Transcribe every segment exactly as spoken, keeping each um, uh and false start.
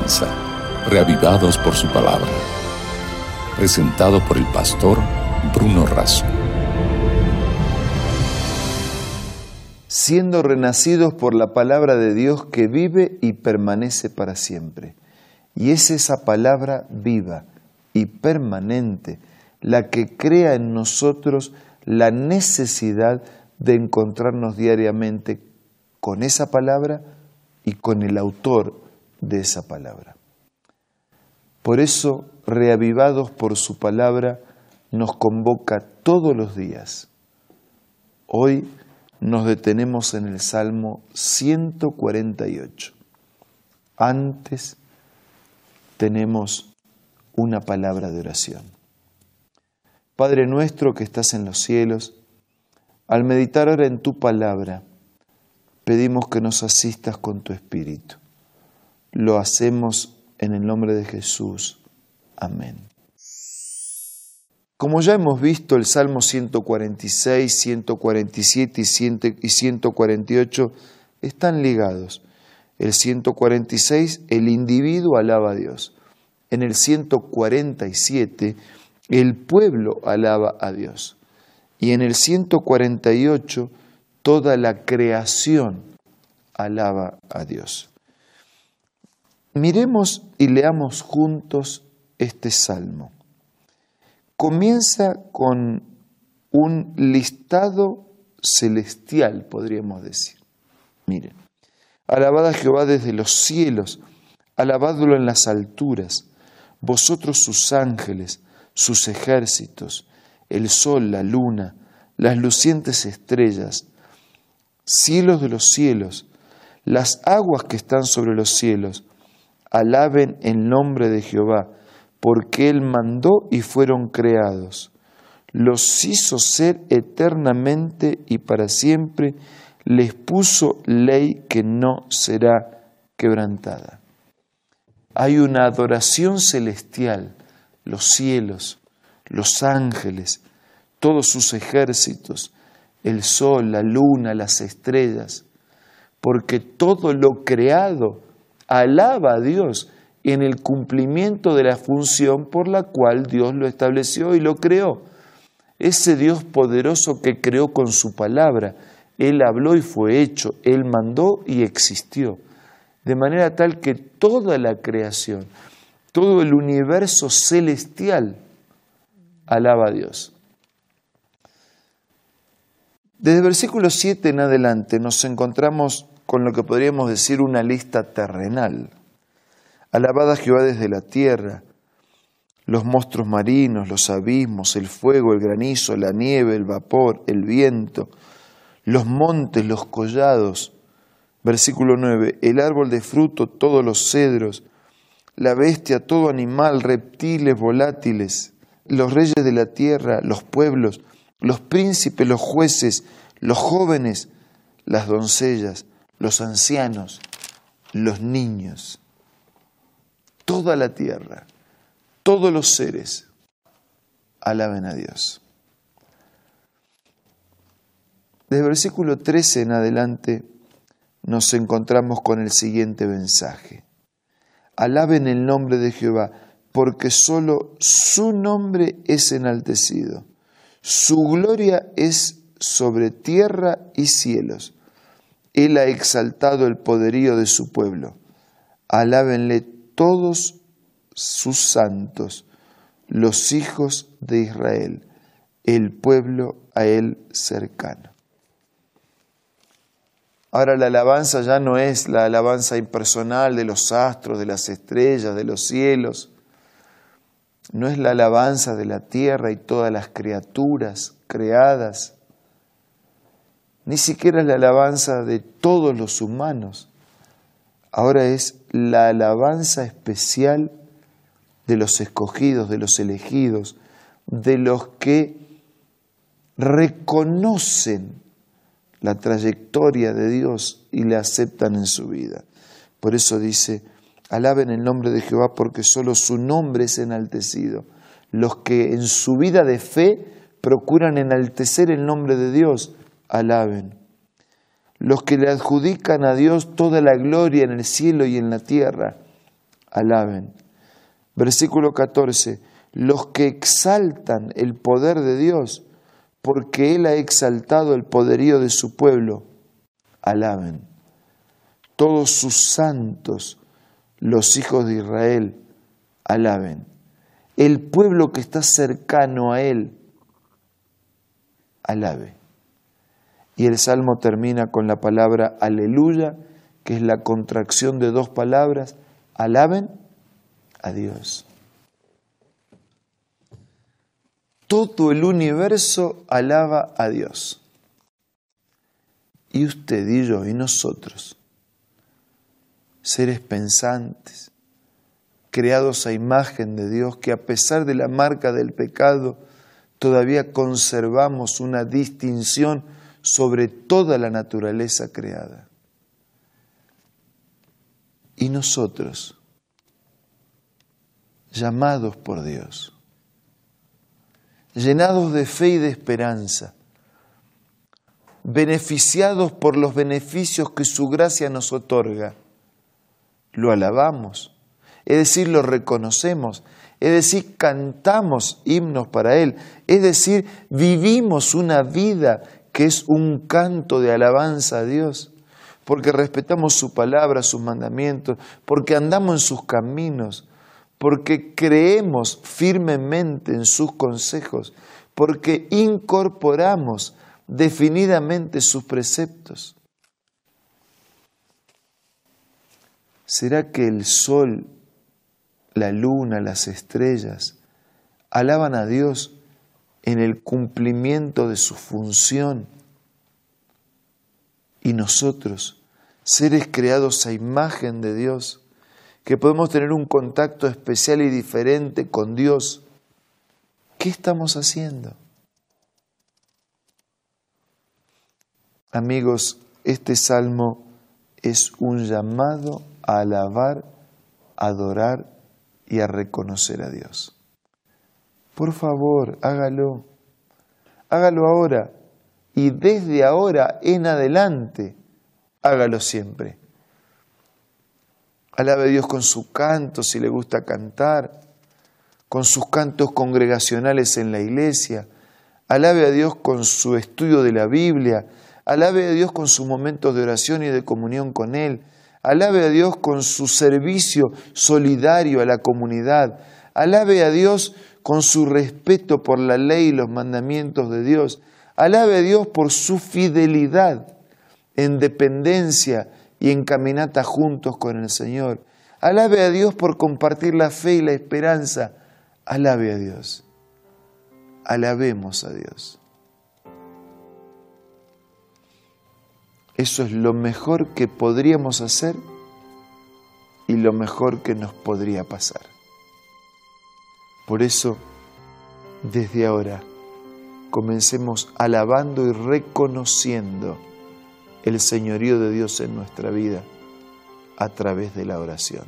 comienza, reavivados por su palabra. Presentado por el pastor Bruno Razo. Siendo renacidos por la palabra de Dios que vive y permanece para siempre. Y es esa palabra viva y permanente la que crea en nosotros la necesidad de encontrarnos diariamente con esa palabra y con el autor de esa palabra. Por eso, reavivados por su palabra, nos convoca todos los días. Hoy nos detenemos en el Salmo ciento cuarenta y ocho. Antes tenemos una palabra de oración. Padre nuestro que estás en los cielos, al meditar ahora en tu palabra, pedimos que nos asistas con tu Espíritu. Lo hacemos en el nombre de Jesús. Amén. Como ya hemos visto, el Salmo ciento cuarenta y seis, ciento cuarenta y siete y ciento cuarenta y ocho están ligados. El ciento cuarenta y seis, el individuo alaba a Dios. En el ciento cuarenta y siete, el pueblo alaba a Dios. Y en el ciento cuarenta y ocho, toda la creación alaba a Dios. Miremos y leamos juntos este salmo. Comienza con un listado celestial, podríamos decir. Miren, alabad a Jehová desde los cielos, alabadlo en las alturas, vosotros sus ángeles, sus ejércitos, el sol, la luna, las lucientes estrellas, cielos de los cielos, las aguas que están sobre los cielos, alaben el nombre de Jehová, porque Él mandó y fueron creados. Los hizo ser eternamente y para siempre, les puso ley que no será quebrantada. Hay una adoración celestial, los cielos, los ángeles, todos sus ejércitos, el sol, la luna, las estrellas, porque todo lo creado alaba a Dios en el cumplimiento de la función por la cual Dios lo estableció y lo creó. Ese Dios poderoso que creó con su palabra, Él habló y fue hecho, Él mandó y existió. De manera tal que toda la creación, todo el universo celestial alaba a Dios. Desde el versículo siete en adelante nos encontramos con lo que podríamos decir una lista terrenal. Alabad a Jehová desde la tierra, los monstruos marinos, los abismos, el fuego, el granizo, la nieve, el vapor, el viento, los montes, los collados. Versículo nueve, el árbol de fruto, todos los cedros, la bestia, todo animal, reptiles, volátiles, los reyes de la tierra, los pueblos, los príncipes, los jueces, los jóvenes, las doncellas, los ancianos, los niños. Toda la tierra, todos los seres, alaben a Dios. Desde el versículo trece en adelante nos encontramos con el siguiente mensaje. Alaben el nombre de Jehová, porque solo su nombre es enaltecido. Su gloria es sobre tierra y cielos. Él ha exaltado el poderío de su pueblo. Alábenle todos sus santos, los hijos de Israel, el pueblo a él cercano. Ahora la alabanza ya no es la alabanza impersonal de los astros, de las estrellas, de los cielos. No es la alabanza de la tierra y todas las criaturas creadas. Ni siquiera es la alabanza de todos los humanos. Ahora es la alabanza especial de los escogidos, de los elegidos, de los que reconocen la trayectoria de Dios y la aceptan en su vida. Por eso dice, alaben el nombre de Jehová porque solo su nombre es enaltecido. Los que en su vida de fe procuran enaltecer el nombre de Dios, alaben. Los que le adjudican a Dios toda la gloria en el cielo y en la tierra, alaben. Versículo catorce, los que exaltan el poder de Dios, porque Él ha exaltado el poderío de su pueblo, alaben. Todos sus santos, los hijos de Israel, alaben. El pueblo que está cercano a Él, alabe. Y el Salmo termina con la palabra aleluya, que es la contracción de dos palabras, alaben a Dios. Todo el universo alaba a Dios. Y usted y yo y nosotros, seres pensantes, creados a imagen de Dios, que a pesar de la marca del pecado, todavía conservamos una distinción sobre toda la naturaleza creada. Y nosotros, llamados por Dios, llenados de fe y de esperanza, beneficiados por los beneficios que su gracia nos otorga, lo alabamos, es decir, lo reconocemos, es decir, cantamos himnos para Él, es decir, vivimos una vida que es un canto de alabanza a Dios, porque respetamos su palabra, sus mandamientos, porque andamos en sus caminos, porque creemos firmemente en sus consejos, porque incorporamos definidamente sus preceptos. ¿Será que el sol, la luna, las estrellas alaban a Dios en el cumplimiento de su función? Y nosotros, seres creados a imagen de Dios, que podemos tener un contacto especial y diferente con Dios, ¿qué estamos haciendo? Amigos, este salmo es un llamado a alabar, a adorar y a reconocer a Dios. Por favor, hágalo. Hágalo ahora y desde ahora en adelante, hágalo siempre. Alabe a Dios con su canto, si le gusta cantar, con sus cantos congregacionales en la iglesia. Alabe a Dios con su estudio de la Biblia. Alabe a Dios con sus momentos de oración y de comunión con Él. Alabe a Dios con su servicio solidario a la comunidad. Alabe a Dios con su respeto por la ley y los mandamientos de Dios. Alabe a Dios por su fidelidad en dependencia y en caminata juntos con el Señor. Alabe a Dios por compartir la fe y la esperanza. Alabe a Dios. Alabemos a Dios. Eso es lo mejor que podríamos hacer y lo mejor que nos podría pasar. Por eso, desde ahora, comencemos alabando y reconociendo el señorío de Dios en nuestra vida a través de la oración.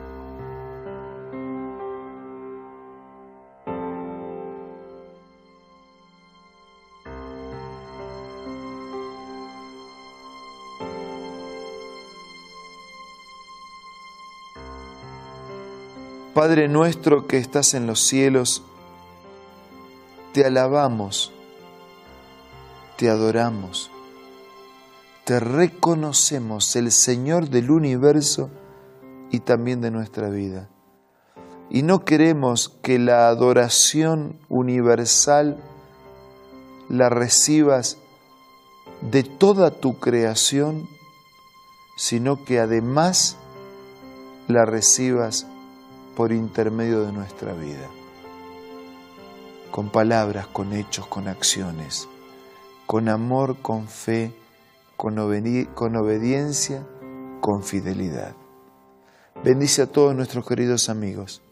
Padre nuestro que estás en los cielos, te alabamos, te adoramos, te reconocemos el Señor del universo y también de nuestra vida. Y no queremos que la adoración universal la recibas de toda tu creación, sino que además la recibas por intermedio de nuestra vida, con palabras, con hechos, con acciones, con amor, con fe, con, obedi- con obediencia, con fidelidad. Bendice a todos nuestros queridos amigos.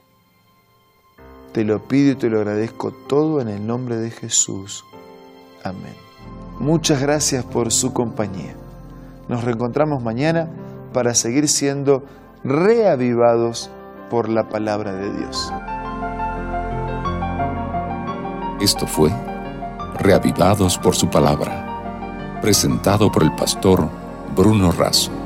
Te lo pido y te lo agradezco todo en el nombre de Jesús. Amén. Muchas gracias por su compañía. Nos reencontramos mañana para seguir siendo reavivados por la palabra de Dios. Esto fue Reavivados por su palabra, presentado por el pastor Bruno Razo.